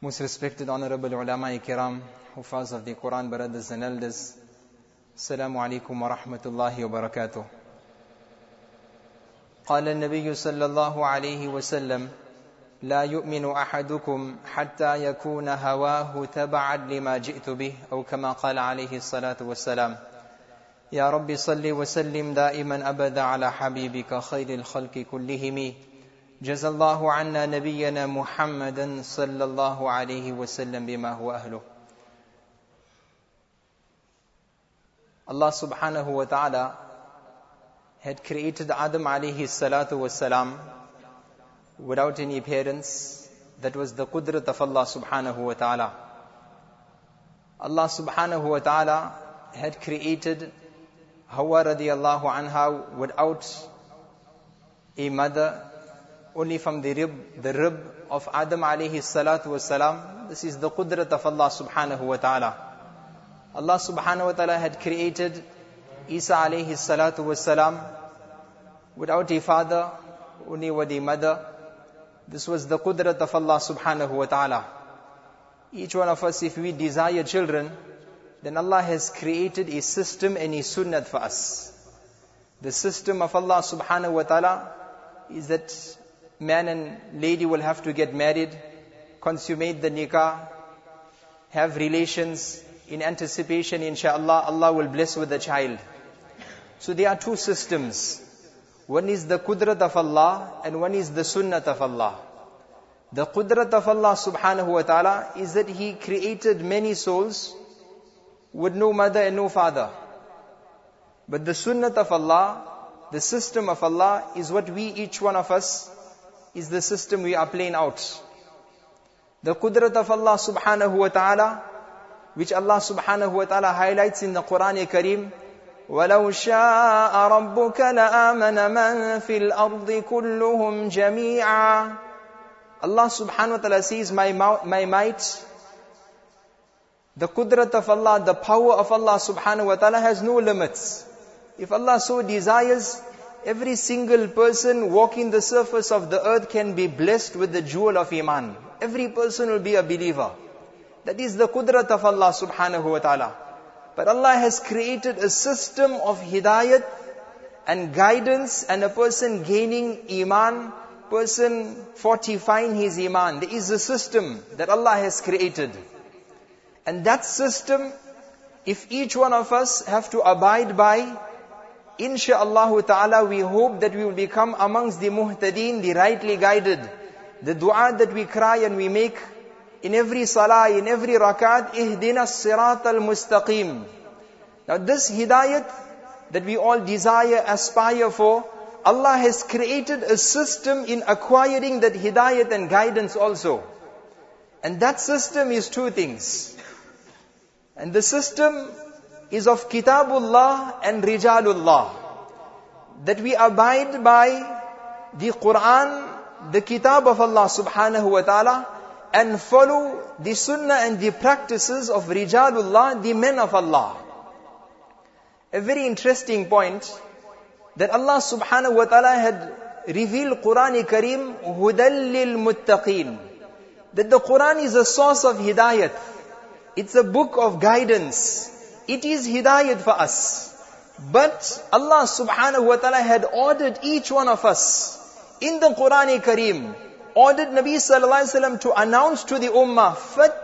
Most respected, honorable ulama kiram, hufaz of the Quran, brothers and elders, Assalamu alaikum wa rahmatullahi wa barakatuh. قال النبي صلى الله عليه وسلم لا يؤمن أحدكم حتى يكون هواه تبعا لما جئت به أو كما قال عليه الصلاة والسلام. يا رب صل وسلم دائما أبدا على حبيبك خير الخلق كلهم. جزا الله عنا نبينا محمدا صلى الله عليه وسلم بما هو أهله. Allah subhanahu wa ta'ala had created Adam alayhi salatu wassalam without any parents. That was the qudrat of Allah subhanahu wa ta'ala. Allah subhanahu wa ta'ala had created Hawa radiyallahu anha without a mother, only from the rib of Adam alayhi salatu wassalam. This is the qudrat of Allah subhanahu wa ta'ala. Allah subhanahu wa ta'ala had created Isa alayhi salatu wassalam without a father, only with a mother. This was the qudrat of Allah subhanahu wa ta'ala. Each one of us, if we desire children, then Allah has created a system and a sunnat for us. The system of Allah subhanahu wa ta'ala is that man and lady will have to get married, consummate the nikah, have relations. In anticipation, inshaAllah, Allah will bless with a child. So there are two systems. One is the qudrat of Allah and one is the sunnat of Allah. The qudrat of Allah subhanahu wa ta'ala is that He created many souls with no mother and no father. But the sunnat of Allah, the system of Allah, is what we, each one of us, is the system we are playing out. The qudrat of Allah subhanahu wa ta'ala, which Allah subhanahu wa ta'ala highlights in the Quran Kareem, وَلَوْ شَاءَ رَبُّكَ لَآمَنَ مَنْ فِي الْأَرْضِ كُلُّهُمْ جَمِيعًا. Allah subhanahu wa ta'ala says, my might, the qudrat of Allah, the power of Allah subhanahu wa ta'ala has no limits. If Allah so desires, every single person walking the surface of the earth can be blessed with the jewel of Iman. Every person will be a believer. That is the qudrat of Allah subhanahu wa ta'ala. But Allah has created a system of hidayat and guidance, and a person gaining Iman, person fortifying his Iman. There is a system that Allah has created. And that system, if each one of us have to abide by, insha'Allah ta'ala, we hope that we will become amongst the muhtadeen, the rightly guided. The dua that we cry and we make in every salah, in every rakat, ihdina as-sirat al-mustaqim. Now this hidayat that we all desire, aspire for, Allah has created a system in acquiring that hidayat and guidance also. And that system is two things. And the system is of Kitabullah and Rijalullah. That we abide by the Quran, the Kitab of Allah subhanahu wa ta'ala, and follow the sunnah and the practices of Rijalullah, the men of Allah. A very interesting point, that Allah subhanahu wa ta'ala had revealed Quran Kareem, Hudal lil Muttaqeen. That the Quran is a source of hidayat. It's a book of guidance. It is hidayat for us. But Allah subhanahu wa ta'ala had ordered each one of us in the Quran Kareem, ordered Nabi sallallahu alaihi wasallam to announce to the ummah,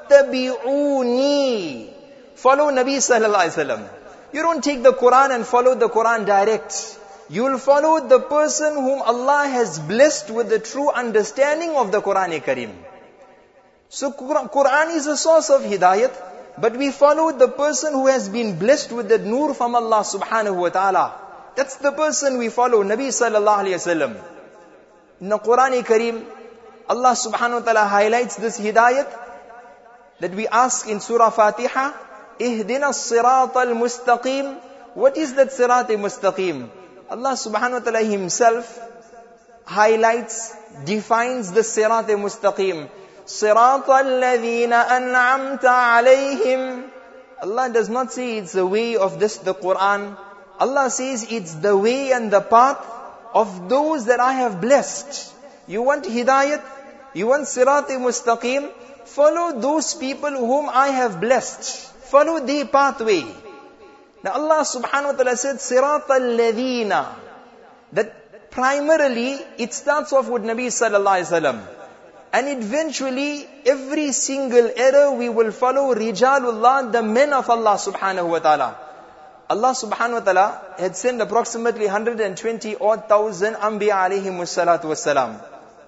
fattabi'uni, follow Nabi sallallahu alaihi wasallam. You don't take the Quran and follow the Quran direct. You will follow the person whom Allah has blessed with the true understanding of the Quran Kareem. So Quran is a source of hidayat, but we follow the person who has been blessed with the nur from Allah subhanahu wa ta'ala. That's the person we follow, Nabi sallallahu alayhi wasallam. In the Quran Kareem, Allah subhanahu wa ta'ala highlights this hidayat that we ask in Surah Fatiha, Ihdina as-sirat al-mustaqim. What is that sirat al-mustaqim? Allah subhanahu wa ta'ala Himself highlights, defines the sirat al-mustaqim. صِرَاطَ الَّذِينَ أَنْعَمْتَ عَلَيْهِمْ. Allah does not say it's the way of the Quran. Allah says it's the way and the path of those that I have blessed. You want hidayat? You want sirat mustaqim? follow those people whom I have blessed. Follow their pathway. Now Allah subhanahu wa ta'ala said, Sirat al-ladhina. That primarily, it starts off with Nabi sallallahu alayhi wa sallam. And eventually, every single era we will follow Rijalullah, the men of Allah subhanahu wa ta'ala. Allah subhanahu wa ta'ala had sent approximately 120 odd thousand Anbiya alayhimu salatu wassalam.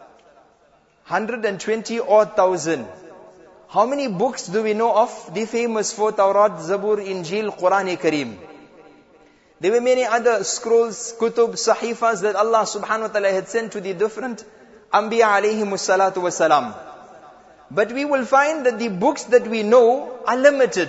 120 odd thousand. How many books do we know of? The famous four: Tawrat, Zabur, Injil, Quran Kareem. There were many other scrolls, kutub, sahifas that Allah subhanahu wa ta'ala had sent to the different Anbiya alayhimu salatu wassalam. But we will find that the books that we know are limited.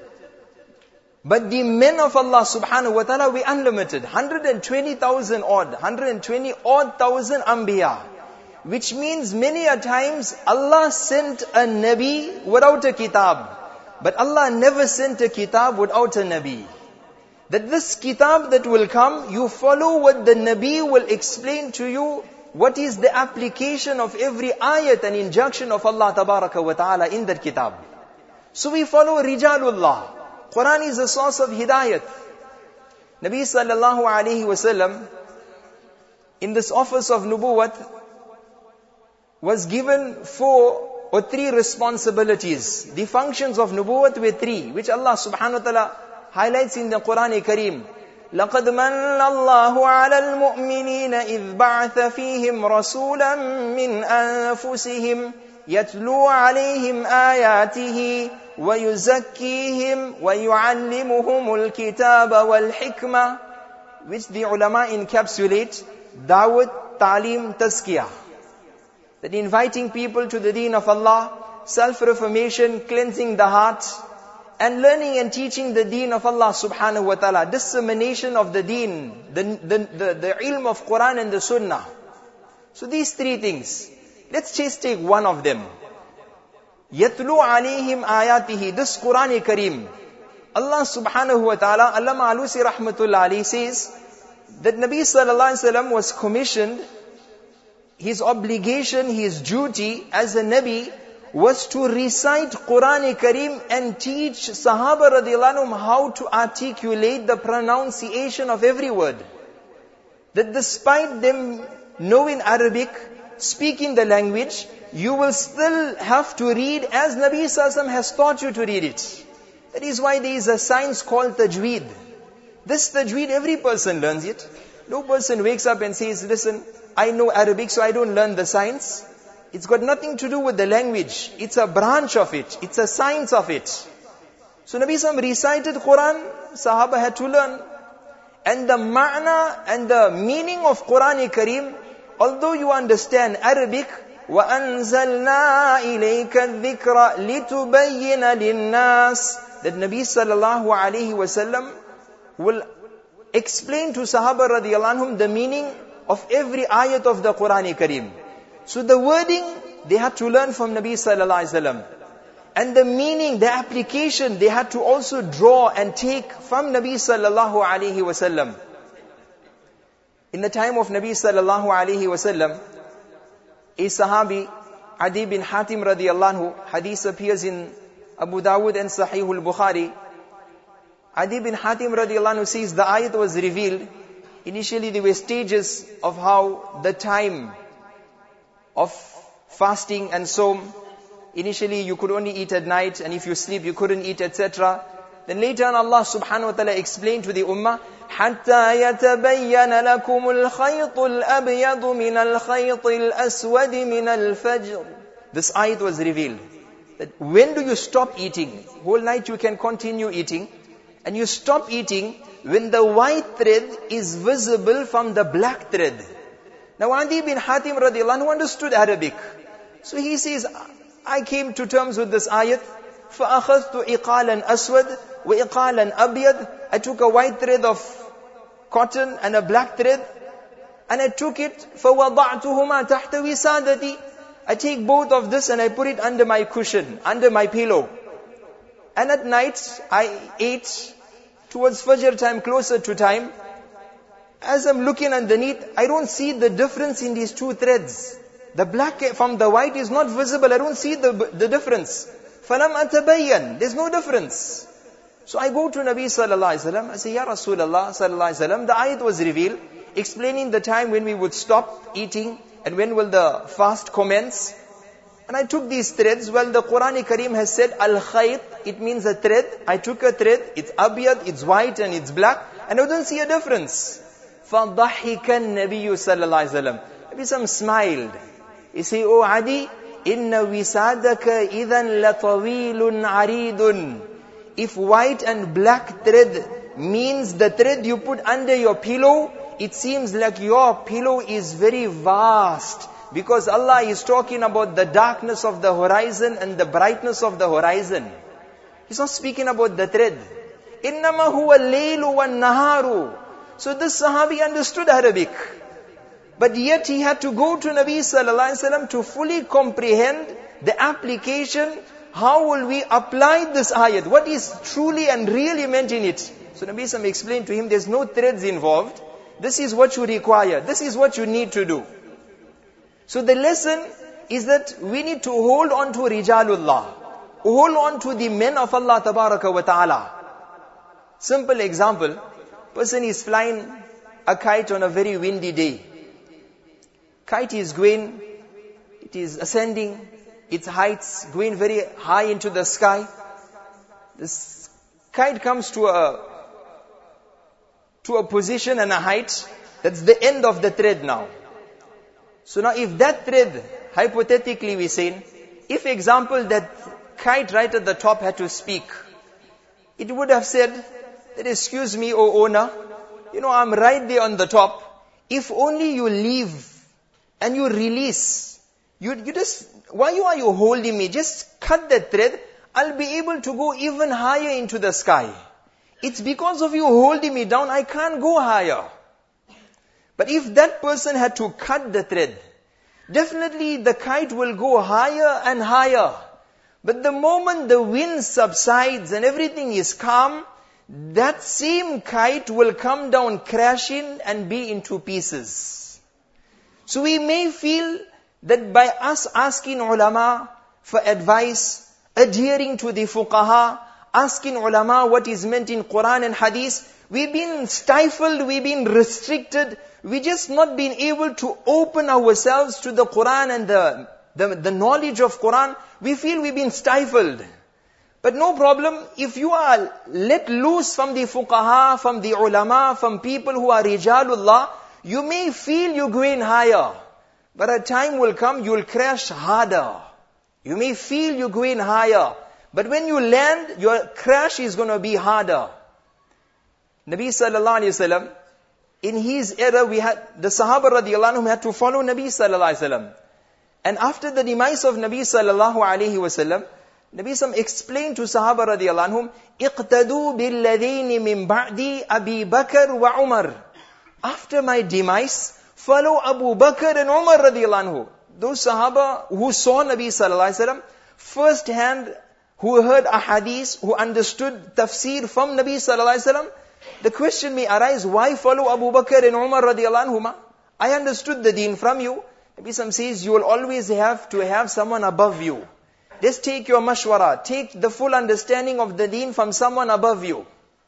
But the men of Allah subhanahu wa ta'ala were unlimited. 120,000 odd, 120 odd thousand Anbiya. Which means many a times Allah sent a Nabi without a kitab. But Allah never sent a kitab without a Nabi. That this kitab that will come, you follow what the Nabi will explain to you. What is the application of every ayat and injunction of Allah tabaraka wa ta'ala in that kitab. So we follow Rijalullah. Quran is a source of hidayat. Nabi sallallahu alayhi wa sallam, in this office of nubuwwat, was given 4 or 3 responsibilities. The functions of nubuwwat were 3, which Allah subhanahu wa ta'ala highlights in the Quran Kareem. لَقَدْ مَنَّ اللَّهُ عَلَى الْمُؤْمِنِينَ إِذْ بَعَثَ فِيهِمْ رَسُولًا مِّنْ أَنفُسِهِمْ يَتْلُو عَلَيْهِمْ آيَاتِهِ وَيُزَكِّيهِمْ وَيُعَلِّمُهُمُ الْكِتَابَ وَالْحِكْمَةَ, which the ulama encapsulate Dawat, Ta'lim, Tazkiyah. That inviting people to the deen of Allah, self-reformation, cleansing the heart, and learning and teaching the deen of Allah subhanahu wa ta'ala, dissemination of the deen, the ilm of Quran and the Sunnah. So these 3 things. Let's just take one of them. Yatlu alayhim ayatihi, this Quran Kareem. Allah subhanahu wa ta'ala, Allama Alusi rahmatullah alayhi says, that Nabi sallallahu alayhi wa sallam was commissioned, his obligation, his duty as a Nabi, was to recite Quran Kareem and teach Sahaba radiallahu anhum how to articulate the pronunciation of every word. That despite them knowing Arabic, speaking the language, you will still have to read as Nabi sallallahu alaihi wasallam has taught you to read it. That is why there is a science called tajweed. This tajweed, every person learns it. No person wakes up and says, listen, I know Arabic, so I don't learn the science. It's got nothing to do with the language. It's a branch of it. It's a science of it. So Nabi Sallam recited Quran, Sahaba had to learn. And the ma'na and the meaning of Quran Kareem, although you understand Arabic, وَأَنزَلْنَا إِلَيْكَ الذِّكْرَ لِتُبَيِّنَ لِلنَّاسِ, that Nabi sallallahu alayhi wa sallam will explain to Sahaba radiallahu anhum the meaning of every ayat of the Quran Kareem. So the wording, they had to learn from Nabi sallallahu alayhi wa sallam. And the meaning, the application, they had to also draw and take from Nabi sallallahu alayhi wa sallam. In the time of Nabi sallallahu alayhi wa sallam, a Sahabi, Adi bin Hatim radiallahu anhu, hadith appears in Abu Dawud and Sahih al-Bukhari. Adi bin Hatim radiallahu anhu says the ayat was revealed. Initially there were stages of how the time of fasting and Sawm. Initially you could only eat at night, and if you sleep you couldn't eat, etc. Then later on Allah subhanahu wa ta'ala explained to the ummah, حَتَّى يَتَبَيَّنَ لَكُمُ الْخَيْطُ الْأَبْيَضُ مِنَ الْخَيْطِ الْأَسْوَدِ مِنَ الْفَجْرِ. This ayat was revealed. That when do you stop eating? Whole night you can continue eating. And you stop eating when the white thread is visible from the black thread. Now Adi bin Hatim radiallahu anhu understood Arabic. So he says, I came to terms with this ayat. فَأَخَذْتُ إِقَالًا أَسْوَدًا وَإِقَالًا أَبْيَضًا. I took a white thread of cotton and a black thread, and I took it, فَوَضَعْتُهُمَا تَحْتَ وِسَادَتِي. I take both of this and I put it under my cushion, under my pillow. And at night, I ate towards Fajr time, closer to time. As I'm looking underneath, I don't see the difference in these 2 threads. the black from the white is not visible. I don't see the difference. فَلَمْ أَتَبَيَّنْ. There's no difference. So I go to Nabi sallallahu alaihi wasallam. I say, Ya Rasulullah sallallahu alaihi wasallam, the ayat was revealed, explaining the time when we would stop eating and when will the fast commence. And I took these threads. Well, the Quran Kareem has said, Al-Khayt, it means a thread. I took a thread, it's abiyad, it's white and it's black, and I don't see a difference. فَضَحِكَ النَّبِيُّ صلى الله عليه وسلم. Nabi Sallam smiled. He said, Oh Adi, إِنَّ وِسَادَكَ إِذًا لَطَوِيلٌ عَرِيدٌ. If white and black thread means the thread you put under your pillow, it seems like your pillow is very vast. Because Allah is talking about the darkness of the horizon and the brightness of the horizon. He's not speaking about the thread. إِنَّمَا هُوَ اللَّيْلُ وَالنَّهَارُ. So this Sahabi understood Arabic. But yet he had to go to Nabi sallallahu alaihi wasallam to fully comprehend the application. How will we apply this ayat? What is truly and really meant in it? So Nabi sallallahu explained to him, there's no threads involved. This is what you require. This is what you need to do. So the lesson is that we need to hold on to Rijalullah. Hold on to the men of Allah Tabaraka wa Ta'ala. Simple example. Person is flying a kite on a very windy day. Kite is going, it is ascending, its heights going very high into the sky. This kite comes to a position and a height, that's the end of the thread now. So now if that thread, hypothetically we say, if example that kite right at the top had to speak, it would have said, that excuse me, O owner, I'm right there on the top. If only you leave and you release, you just, why are you holding me? Just cut that thread, I'll be able to go even higher into the sky. It's because of you holding me down, I can't go higher. But if that person had to cut the thread, definitely the kite will go higher and higher. But the moment the wind subsides and everything is calm, that same kite will come down crashing and be into pieces. So we may feel that by us asking ulama for advice, adhering to the fuqaha, asking ulama what is meant in Quran and Hadith, we've been stifled, we've been restricted, we just not been able to open ourselves to the Quran and the knowledge of Quran. We feel we've been stifled. But no problem, if you are let loose from the fuqaha, from the ulama, from people who are rijalullah, you may feel you're going higher. But a time will come, you will crash harder. You may feel you're going higher. But when you land, your crash is going to be harder. Nabi sallallahu alayhi wasallam, in his era, the Sahaba radiallahu anhum had to follow Nabi sallallahu alayhi wasallam. And after the demise of Nabi sallallahu alayhi wasallam, Nabi sallam explained to Sahaba radiallahu anhum, اِقْتَدُوا بِالَّذِينِ مِنْ بَعْدِي أَبِي بَكَرْ وَعُمَرْ. After my demise, follow Abu Bakr and Umar radiallahu anhu. Those Sahaba who saw Nabi sallallahu alayhi wasallam, first hand, who heard a hadith, who understood tafsir from Nabi sallallahu alayhi wasallam, the question may arise, why follow Abu Bakr and Umar radiallahu anhuma? I understood the deen from you. Nabi sallam says, you will always have to have someone above you. Just take your mashwara, take the full understanding of the deen from someone above you.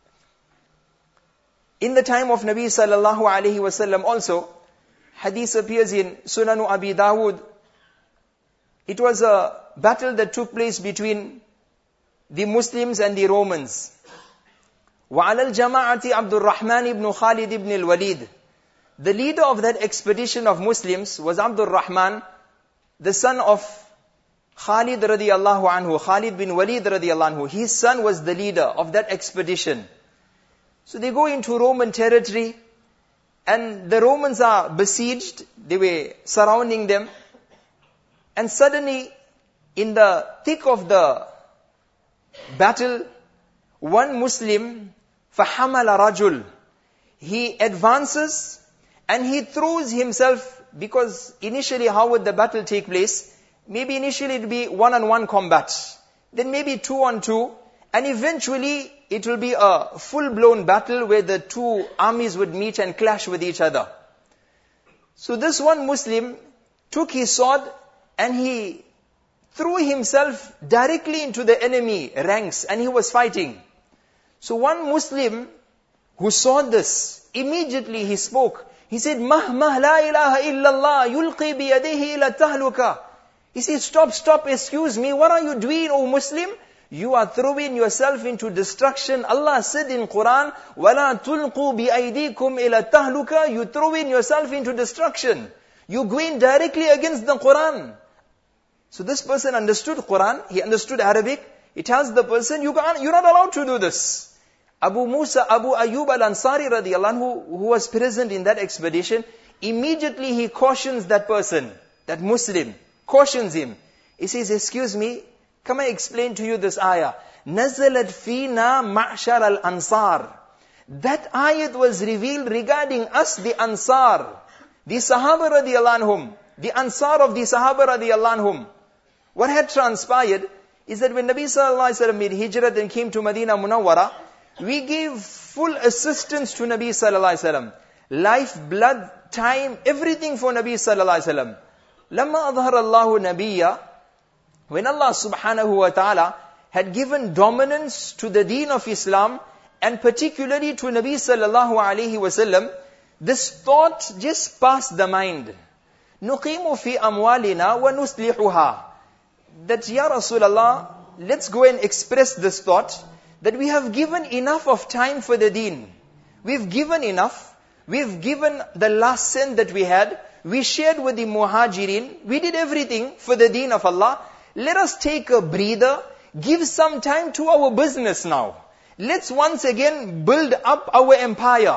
In the time of Nabi sallallahu alayhi wasallam also, hadith appears in Sunan Abi Dawud. It was a battle that took place between the Muslims and the Romans. وَعَلَى الْجَمَاعَةِ عَبْدُ الرَّحْمَنِ ibn Khalid ibn al-Walid. The leader of that expedition of Muslims was Abdul Rahman, the son of Khalid radiyallahu anhu, Khalid bin Walid radiyallahu anhu. His son was the leader of that expedition. So they go into Roman territory, and the Romans are besieged. They were surrounding them. And suddenly, in the thick of the battle, one Muslim, فَحَمَلَ رَجُلٌ, he advances and he throws himself, because initially how would the battle take place? Maybe initially it will be one-on-one combat, then maybe two-on-two, and eventually it will be a full-blown battle where the two armies would meet and clash with each other. So this one Muslim took his sword and he threw himself directly into the enemy ranks and he was fighting. So one Muslim who saw this, immediately he spoke. He said, "Mahmah la ilaha illallah yulqi biyadihi ila tahluka." He said, stop, excuse me, what are you doing, O Muslim? You are throwing yourself into destruction. Allah said in Quran, وَلَا تُلْقُوا بِأَيْدِيكُمْ إِلَى تَهْلُكَ. You throwing yourself into destruction. You going directly against the Quran. So this person understood Quran, he understood Arabic. He tells the person, you're not allowed to do this. Abu Ayyub al-Ansari radiallahu anhu, who was present in that expedition, immediately he cautions that person, that Muslim, cautions him. He says, excuse me, come I explain to you this ayah. نَزَلَتْ فِينَا مَعْشَرَ الْأَنصَارِ. That ayat was revealed regarding us, the Ansar, the Sahaba radiallahu anhum, the Ansar of the Sahaba radiallahu anhum. What had transpired is that when Nabi sallallahu alaihi wasallam made hijrat and came to Medina Munawwara, we gave full assistance to Nabi sallallahu alaihi wasallam. Life, blood, time, everything for Nabi sallallahu alaihi wasallam. لَمَّا أَظْهَرَ اللَّهُ نَبِيًّا. When Allah subhanahu wa ta'ala had given dominance to the deen of Islam, and particularly to Nabi sallallahu alaihi wasallam, this thought just passed the mind. نُقِيمُ فِي أَمْوَالِنَا وَنُسْلِحُهَا. That, Ya Rasulullah, let's go and express this thought, that we have given enough of time for the deen. We've given enough. We've given the last cent that we had. We shared with the muhajirin. We did everything for the deen of Allah. Let us take a breather. Give some time to our business now. Let's once again build up our empire.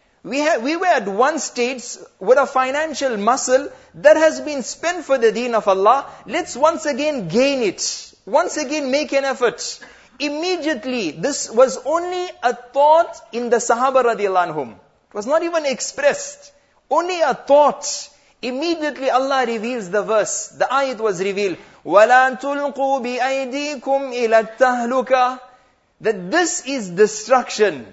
We were at one stage with a financial muscle that has been spent for the deen of Allah. Let's once again gain it. Once again make an effort. Immediately, this was only a thought in the Sahaba radiallahu anhum. It was not even expressed. Only a thought. Immediately Allah reveals the verse. The ayat was revealed. وَلَا تُلْقُوا بِأَيْدِيكُمْ إِلَى التَّهْلُكَ. That this is destruction.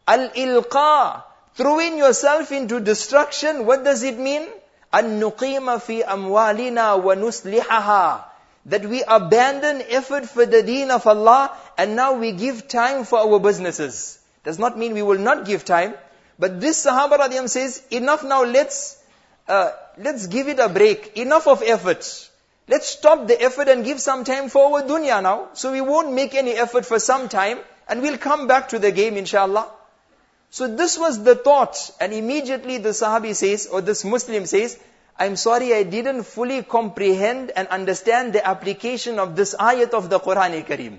Al-ilqa. Throwing yourself into destruction, what does it mean? أَن-نُقِيمَ فِي أَمْوَالِنَا وَنُسْلِحَهَا. That we abandon effort for the deen of Allah, and now we give time for our businesses. Does not mean we will not give time, but this Sahaba radiyallahu says, enough now, let's give it a break. Enough of effort. Let's stop the effort and give some time for our dunya now. So we won't make any effort for some time, and we'll come back to the game inshallah. So this was the thought, and immediately the Sahabi says, or this Muslim says, I'm sorry, I didn't fully comprehend and understand the application of this ayat of the Quran-i-Kareem.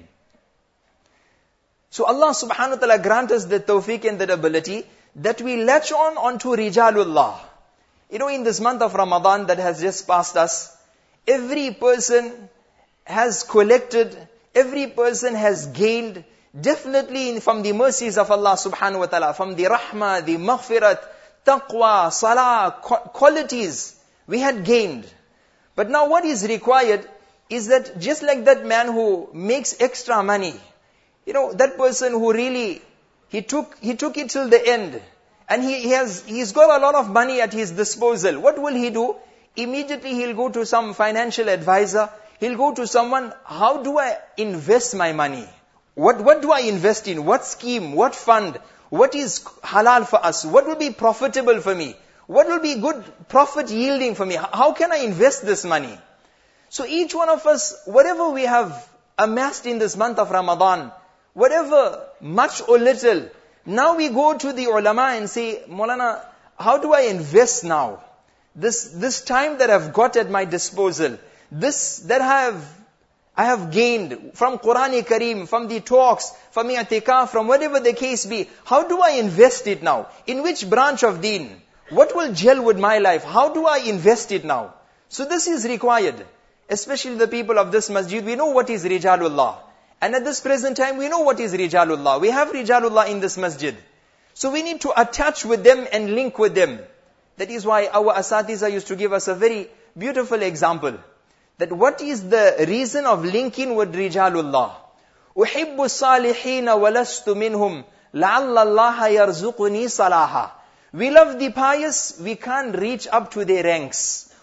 So Allah subhanahu wa ta'ala grant us the tawfiq and the ability that we latch onto Rijalullah. You know, in this month of Ramadan that has just passed us, every person has collected, every person has gained, definitely from the mercies of Allah subhanahu wa ta'ala, from the rahmah, the maghfirat, taqwa, salah, qualities, we had gained. But now what is required is that just like that man who makes extra money, you know, that person who really, he took it till the end, and he's got a lot of money at his disposal. What will he do? Immediately he'll go to some financial advisor, he'll go to someone, how do I invest my money? What do I invest in? What scheme? What fund? What is halal for us? What will be profitable for me? What will be good profit yielding for me? How can I invest this money? So each one of us, whatever we have amassed in this month of Ramadan, whatever, much or little, now we go to the ulama and say, Maulana, how do I invest now? This time that I've got at my disposal, this that I have gained from Quran-i-Kareem, from the talks, from i'tikaf, from whatever the case be, how do I invest it now? In which branch of deen? What will gel with my life? How do I invest it now? So this is required. Especially the people of this masjid, we know what is Rijalullah. And at this present time, we know what is Rijalullah. We have Rijalullah in this masjid. So we need to attach with them and link with them. That is why our Asatiza used to give us a very beautiful example. That what is the reason of linking with Rijalullah? أُحِبُّ الصَّالِحِينَ وَلَسْتُ مِنْهُمْ لَعَلَّ اللَّهَ يَرْزُقُنِي صَلَاحًا. We love the pious, we can't reach up to their ranks.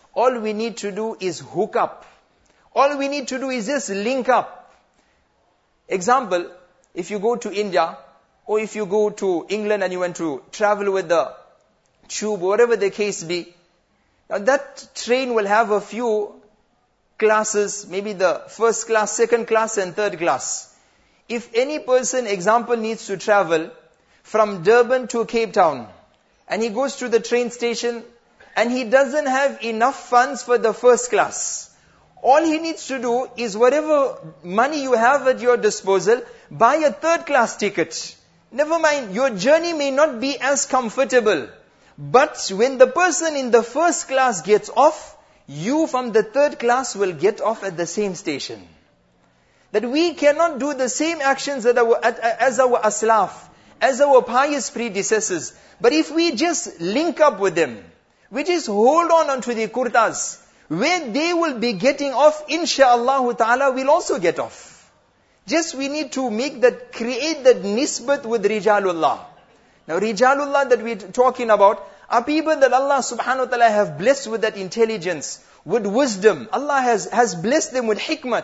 All we need to do is hook up. All we need to do is just link up. Example, if you go to India, or if you go to England and you want to travel with the tube, whatever the case be, now that train will have a few classes, maybe the first class, second class and third class. If any person, example, needs to travel from Durban to Cape Town, and he goes to the train station, and he doesn't have enough funds for the first class, all he needs to do is whatever money you have at your disposal, buy a third class ticket. Never mind, your journey may not be as comfortable, but when the person in the first class gets off, you from the third class will get off at the same station. That we cannot do the same actions as our aslaf, as our pious predecessors. But if we just link up with them, we just hold on to the kurtas, where they will be getting off, insha'Allah ta'ala, we'll also get off. Just we need to create that nisbat with Rijalullah. Now Rijalullah that we're talking about are people that Allah subhanahu wa ta'ala have blessed with that intelligence, with wisdom. Allah has blessed them with hikmat.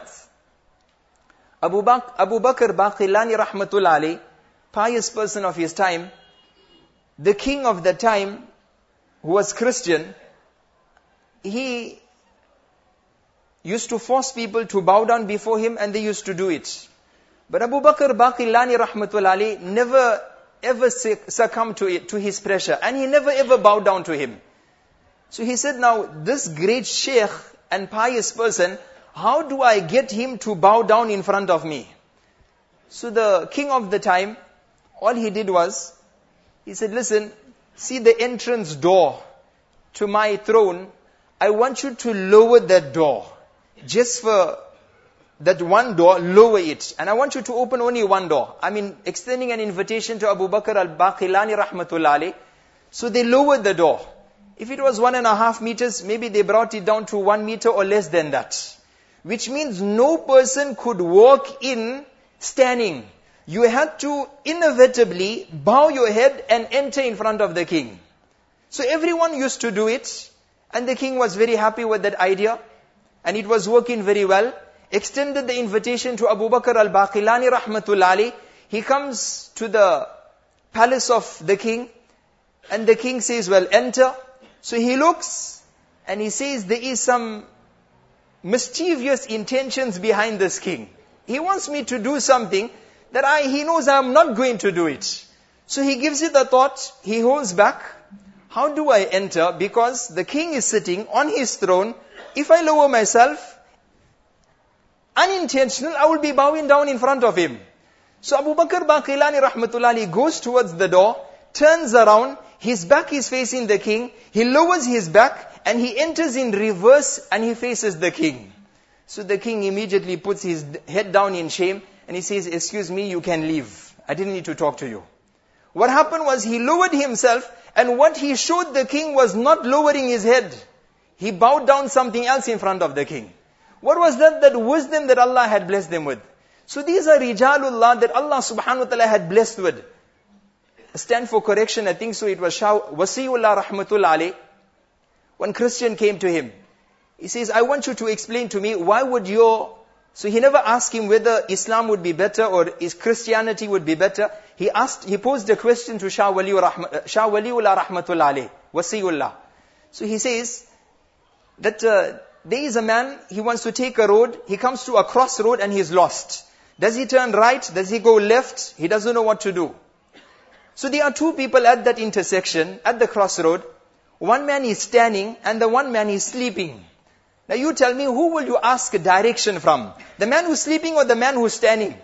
Abu Bakr Baqillani rahmatullah alayh, pious person of his time, the king of the time, who was Christian, he used to force people to bow down before him, and they used to do it. But Abu Bakr Baqillani rahmatullah alayh never ever succumbed to his pressure, and he never ever bowed down to him. So he said, now this great sheikh and pious person, how do I get him to bow down in front of me? So the king of the time, all he did was, he said, listen, see the entrance door to my throne, I want you to lower that door. Just for that one door, lower it. And I want you to open only one door. I mean, extending an invitation to Abu Bakr al-Baqillani rahmatullah alayh. So they lowered the door. If it was 1.5 meters, maybe they brought it down to 1 meter or less than that. Which means no person could walk in standing. You had to inevitably bow your head and enter in front of the king. So everyone used to do it. And the king was very happy with that idea. And it was working very well. Extended the invitation to Abu Bakr al-Baqillani rahmatullah alayh. He comes to the palace of the king. And the king says, well, enter. So he looks and he says, there is some mischievous intentions behind this king. He wants me to do something that he knows I am not going to do it. So he gives it a thought. He holds back. How do I enter? Because the king is sitting on his throne. If I lower myself, unintentional, I will be bowing down in front of him. So Abu Bakr Baqillani rahmatullah alayh goes towards the door, turns around, his back is facing the king, he lowers his back, and he enters in reverse and he faces the king. So the king immediately puts his head down in shame and he says, excuse me, you can leave. I didn't need to talk to you. What happened was he lowered himself, and what he showed the king was not lowering his head. He bowed down something else in front of the king. What was that? That wisdom that Allah had blessed them with. So these are Rijalullah that Allah subhanahu wa ta'ala had blessed with. Stand for correction, I think so it was Shah Wasiullah rahmatullah alayh. One Christian came to him. He says, I want you to explain to me, why would so he never asked him whether Islam would be better or is Christianity would be better. He posed a question to Shah Waliullah rahmatullah alayh, Wasiullah. So he says that there is a man, he wants to take a road, he comes to a crossroad and he is lost. Does he turn right? Does he go left? He doesn't know what to do. So there are two people at that intersection, at the crossroad. One man is standing and the one man is sleeping. Now you tell me, who will you ask direction from? The man who's sleeping or the man who's standing?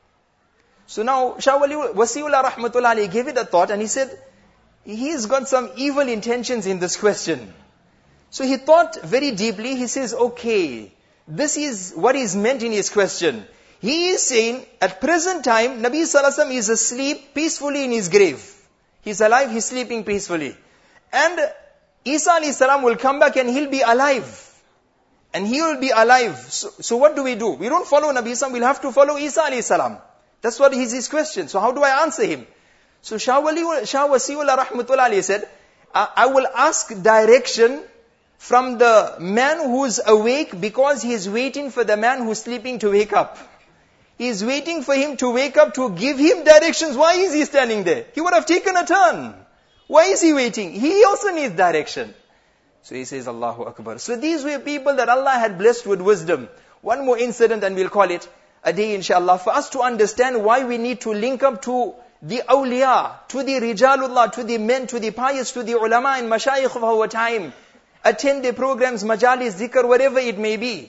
So now Shah Wasiullah rahmatullah alayhi gave it a thought and he said, he's got some evil intentions in this question. So he thought very deeply. He says, okay, this is what is meant in his question. He is saying, at present time, Nabi Sallallahu Alaihi Wasallam is asleep peacefully in his grave. He's alive, he's sleeping peacefully. And Isa alayhi salam will come back and he'll be alive. And he will be alive. So what do? We don't follow Nabi Sallallahu, we'll have to follow Isa alayhi salam. That's what is his question. So how do I answer him? So Shah Wasiullah rahmatullah alayhi said, I will ask direction from the man who's awake because he's waiting for the man who's sleeping to wake up. He's waiting for him to wake up to give him directions. Why is he standing there? He would have taken a turn. Why is he waiting? He also needs direction. So he says, Allahu Akbar. So these were people that Allah had blessed with wisdom. One more incident and we'll call it a day inshallah. For us to understand why we need to link up to the awliya, to the rijalullah, to the men, to the pious, to the ulama and mashayikh of our time. Attend their programs, majalis, zikr, whatever it may be.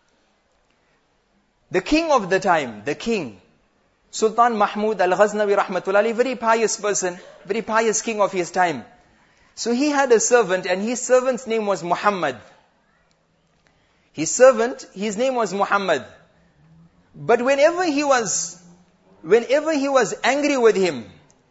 The king of the time, the king, Sultan Mahmud al-Ghaznawi rahmatullahi, very pious person, very pious king of his time. So he had a servant and his servant's name was Muhammad. His servant, his name was Muhammad. But whenever he was angry with him,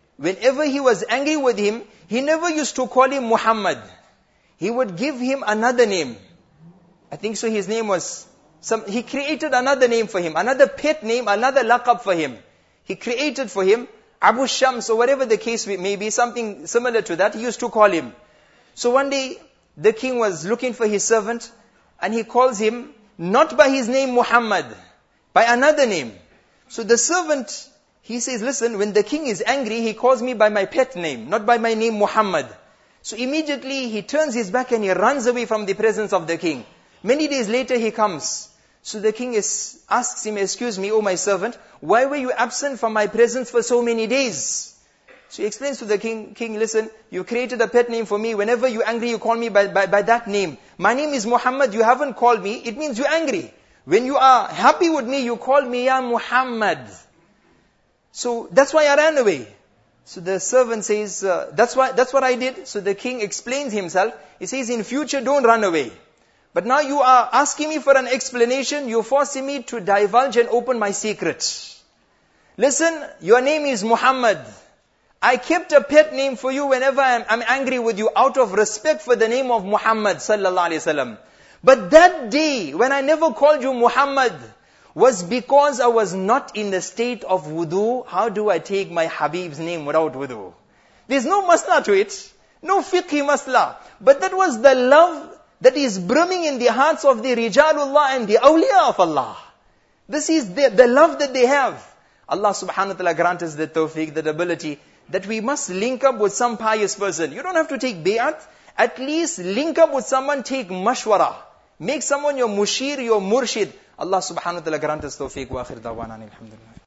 he never used to call him Muhammad. He would give him another name. I think so his name was, he created another name for him, another pet name, another laqab for him. He created for him Abu Shams or whatever the case may be, something similar to that, he used to call him. So one day, the king was looking for his servant and he calls him not by his name Muhammad, by another name. So the servant, he says, listen, when the king is angry, he calls me by my pet name, not by my name Muhammad. So immediately he turns his back and he runs away from the presence of the king. Many days later he comes. So the king asks him, excuse me, O my servant, why were you absent from my presence for so many days? So he explains to the king, listen, you created a pet name for me. Whenever you're angry, you call me by that name. My name is Muhammad, you haven't called me. It means you're angry. When you are happy with me, you call me Ya Muhammad. So that's why I ran away. So the servant says, that's what I did. So the king explains himself. He says, in future, don't run away. But now you are asking me for an explanation. You're forcing me to divulge and open my secret. Listen, your name is Muhammad. I kept a pet name for you whenever I'm angry with you out of respect for the name of Muhammad sallallahu alaihi wasallam. But that day when I never called you Muhammad was because I was not in the state of wudu. How do I take my Habib's name without wudu? There's no masla to it. No fiqhi masla. But that was the love that is brimming in the hearts of the rijalullah and the awliya of Allah. This is the love that they have. Allah subhanahu wa ta'ala grant us the tawfiq, the ability that we must link up with some pious person. You don't have to take bay'at. At least link up with someone, take mashwara. Make someone your mushir, your murshid. Allah subhanahu wa ta'ala grant us tawfiq wa akhir dawana alhamdulillah.